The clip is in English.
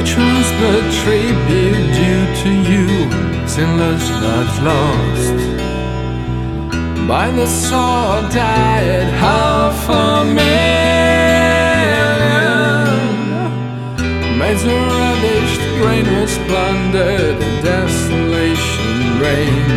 which was the tribute due to you, sinless lives lost. By the sword died half a man.